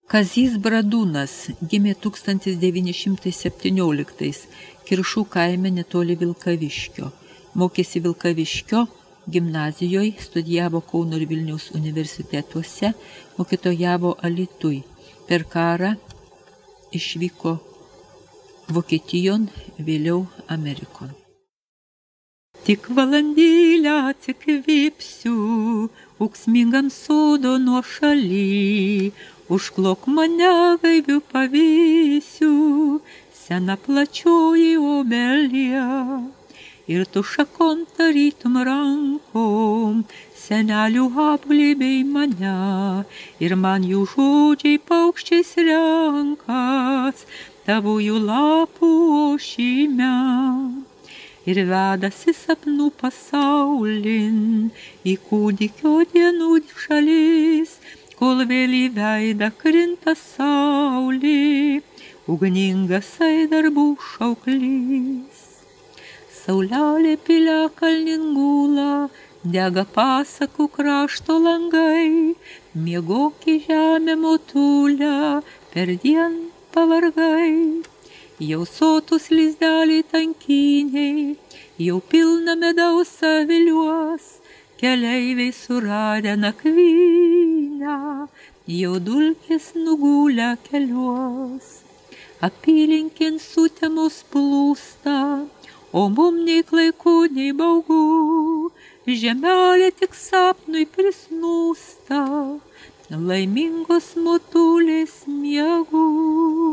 Kazys Bradūnas gimė 1917 Kiršų kaime netoli Vilkaviškio. Mokėsi Vilkaviškio gimnazijoje, studijavo Kauno ir Vilniaus universitetuose, mokytojavo Alytuj. Per karą išvyko Vokietijon, vėliau Amerikon. Tik valandėlę atsikvėpsiu, ūksmingam sodo nuošaly, užklok mane gaiviu pavėsiu, sena plačioji obelė. Ir tu šakon tarytum rankom, senelių apglėbei mane, ir man jų žodžiai paukščiais renkas, tavųjų lapų ošime. Ir vedasi sapnų pasaulin, į kūdikio dienų šalis, kol vėl į veidą krinta saulė, ugningas darbų šauklys. Saulelė piliakalnin gula, dega pasakų krašto langai, miegok į žemę motulę, perdien pavargai. Jau sotus lizdeliai tankiniai, jau pilna medaus aviliuos, keleiviai suradę nakvynę, jau dulkės nugulę keliuos. Apylinkėn sutemos plūsta, o mum nei klaiku, nei baugu, žemelė tik sapnui prisnūsta, laimingos motulės miegu.